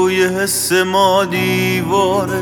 توی حس ما دیواره،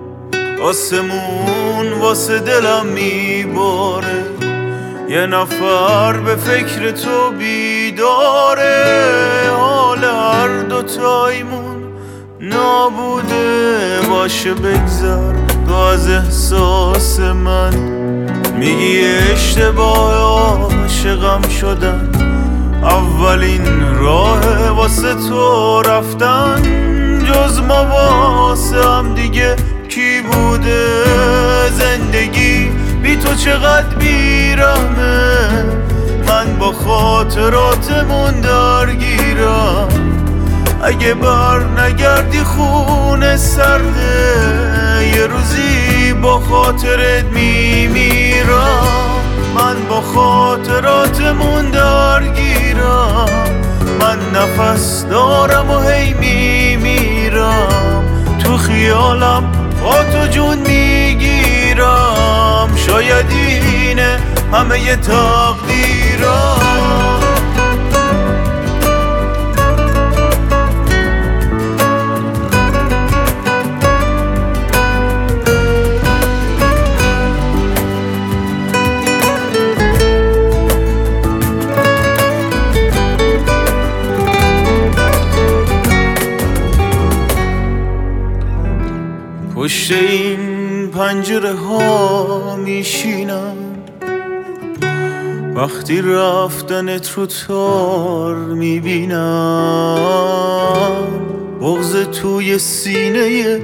آسمون واسه دلم میباره، یه نفر به فکر تو بیداره. حال هر دوتایمون نابوده، باشه بگذر تو از احساس من. میگی اشتباه عاشقم شدن، اولین راه واسه تو رفتن. جز ما واسه هم دیگه کی بوده؟ زندگی بی تو چقدر بیرحمه، من با خاطراتمون درگیرم. اگه بر نگردی خونه سرده، یه روزی با خاطرت میمیرم. من با خاطراتمون درگیرم، من نفس دارم و هی میمیرم. تو خیالم با تو جون میگیرم، شاید اینه همه ی تقدیرم. پشت این پنجره ها میشینم، وقتی رفتنت رو تار میبینم. بغض توی سینه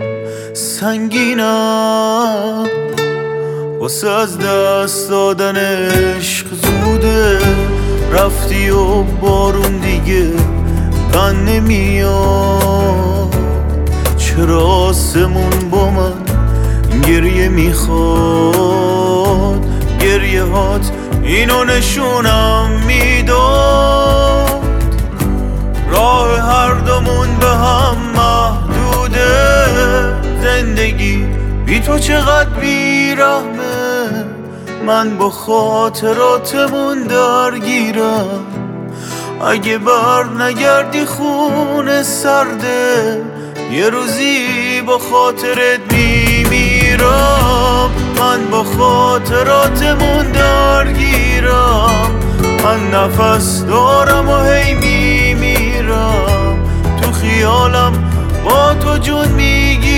سنگینم، واسه از دست دادن عشق زوده. رفتی و بارون دیگه بن نمیاد، چرا آسمون با من گریه میخواد؟ گریه هات اینو نشونم میداد، راه هر دومون به هم محدوده. زندگی بی تو چقدر بیرحمه، من با خاطراتمون درگیرم. اگه بر نگردی خونه سرده، یه روزی با خاطرت میمیرم. من با خاطراتمون درگیرم، من نفس دارم و هی میمیرم. تو خیالم با تو جون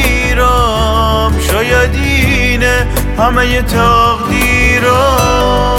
میگیرم، شاید اینه همه ی تقدیرم.